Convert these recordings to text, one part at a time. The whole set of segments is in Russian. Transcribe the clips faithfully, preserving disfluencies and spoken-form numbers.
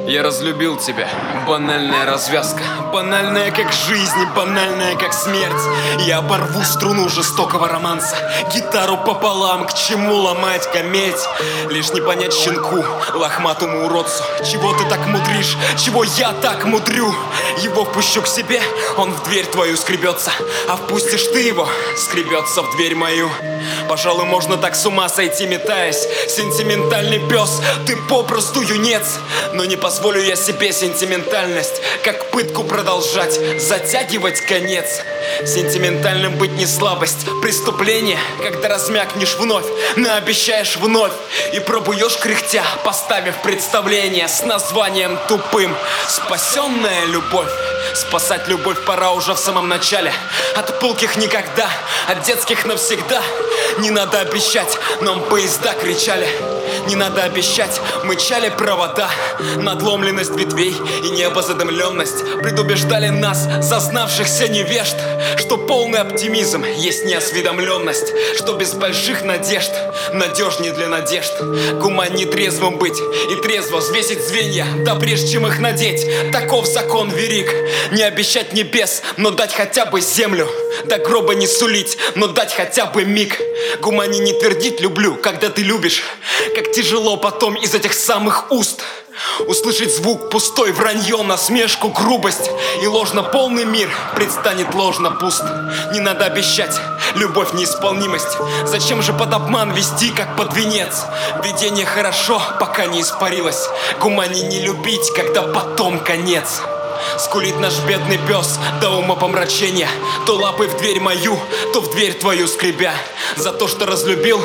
Я разлюбил тебя. Банальная развязка. Банальная как жизнь и банальная как смерть. Я оборву струну жестокого романса. Гитару пополам, к чему ломать кометь? Лишь не понять щенку, лохматому уродцу. Чего ты так мудришь, чего я так мудрю? Его впущу к себе, он в дверь твою скребется. А впустишь ты его, скребется в дверь мою. Пожалуй, можно так с ума сойти, метаясь. Сентиментальный пес, ты попросту юнец. Но не позволю я себе сентиментальность как пытку продолжать, затягивать конец. Сентиментальным быть не слабость, преступление, когда размякнешь вновь, наобещаешь вновь и пробуешь кряхтя, поставив представление с названием тупым. Спасенная любовь. Спасать любовь пора уже в самом начале. От пылких никогда, от детских навсегда. Не надо обещать, нам поезда кричали. Не надо обещать, мычали провода. Надломленность ветвей и небозадымленность предубеждали нас, зазнавшихся невежд, что полный оптимизм есть неосведомленность, что без больших надежд надежнее для надежд. Гумань не трезвым быть и трезво взвесить звенья, да прежде чем их надеть. Таков закон велик. Не обещать небес, но дать хотя бы землю. До гроба не сулить, но дать хотя бы миг. Гумани не твердить люблю, когда ты любишь. Как тяжело потом из этих самых уст услышать звук пустой, вранье, насмешку, грубость. И ложно полный мир предстанет ложно пуст. Не надо обещать, любовь неисполнимость. Зачем же под обман вести, как под венец? Видение хорошо, пока не испарилось. Гумани не любить, когда потом конец. Скулит наш бедный пес до умопомрачения, то лапой в дверь мою, то в дверь твою скребя. За то, что разлюбил,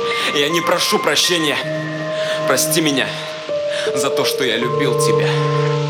я не прошу прощения. Прости меня за то, что я любил тебя.